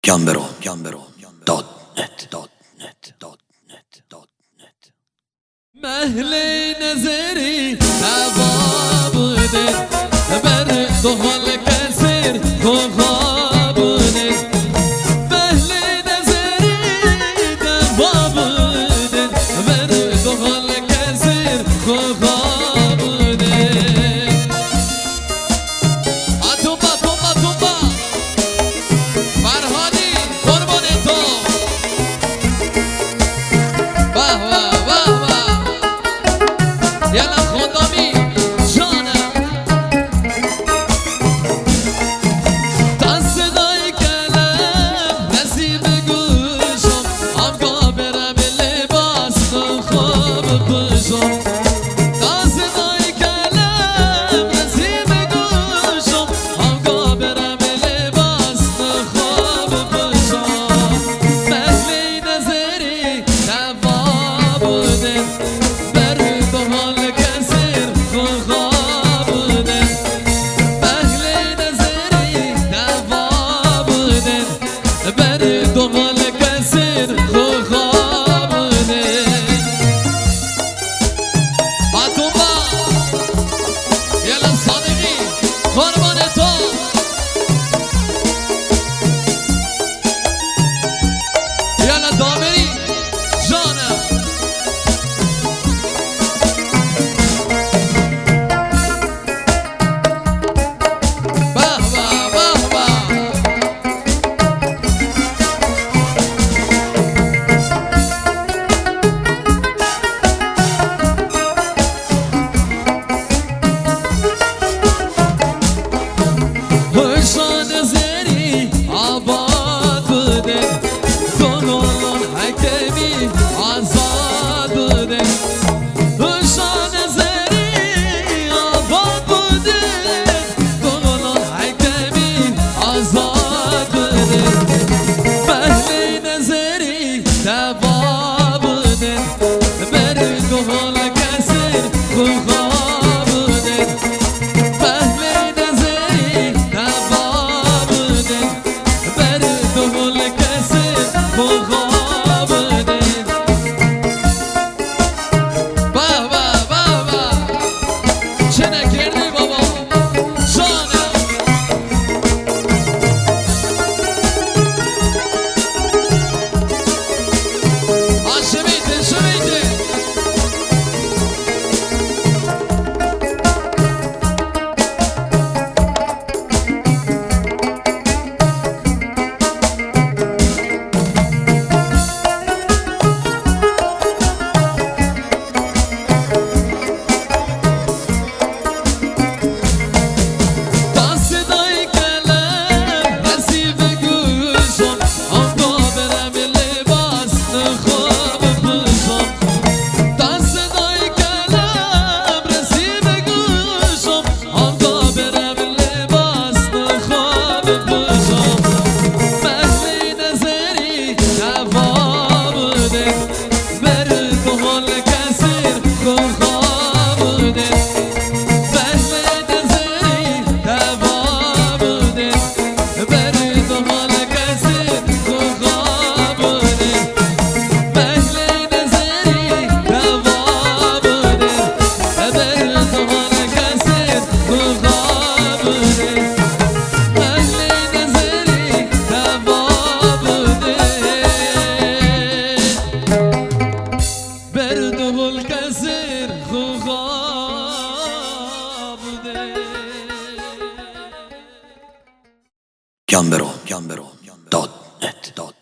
gambero.net مهل نظری نوا بوده بر دخال کسیر خواه بوده مهل نظری نوا بوده بر دخال کسیر خواه بوده توبا فرهادی قربان تو یلا خدامی جانم تا صدای کلم نسیم گوشم آمگاه برم لباس خواب پوشم تا صدای کلم نسیم گوشم آمگاه برم لباس خواب پوشم مهل نظری نوا بوده دنبال کسیر خواه بوده توبا یلا صادقی قربان تو یلا دامری جانم آزاد بوده روشان زری آباد بوده دولان حکمی آزاد بوده مهل نظری دوا بوده بر دولان کسیر خواه بوده مهل نظری دوا بوده بر دولان کسیر خواه gambero.net